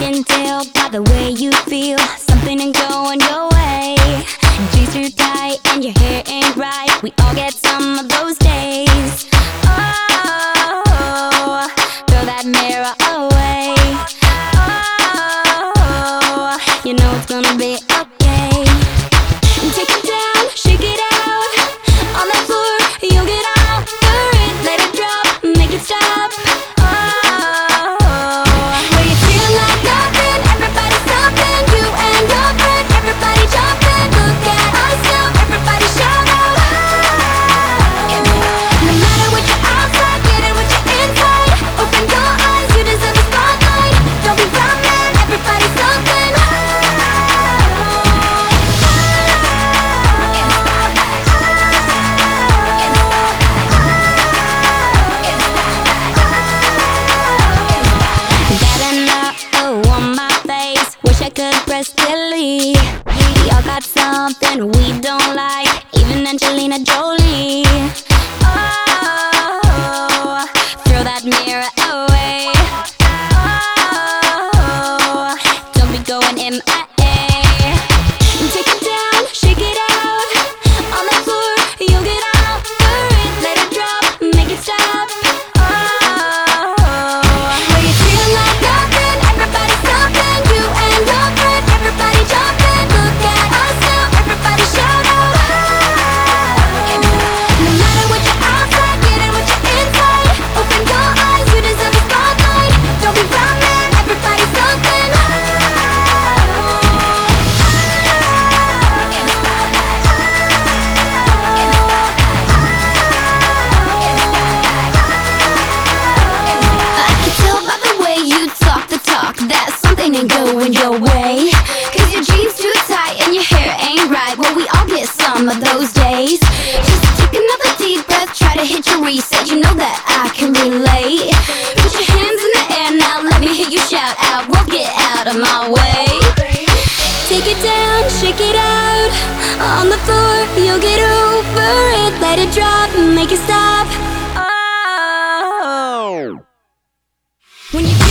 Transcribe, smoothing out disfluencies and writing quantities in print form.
can tell by the way you feel, something ain't going your way. Jeans too tight and your hair ain't right. We all get some of those days. Oh, throw that mirror away. Oh, you know it's gonna be okay. Take it down, shake it out. On the floor, you'll get out for it. Let it drop, make it stop. I could press delete. Y'all got something we don't like, even Angelina Jolie. Oh, throw that mirror away. Oh, don't be going MIA. Take it down, shake it out. On the floor, you'll get out for it. Let it drop, make it stop. Ain't going your way, 'cause your jeans too tight and your hair ain't right. Well, we all get some of those days. Just take another deep breath, try to hit your reset. You know that I can relate. Put your hands in the air now, let me hear you shout out. Well, get out of my way. Take it down, shake it out. On the floor, you'll get over it. Let it drop, make it stop. Oh, when you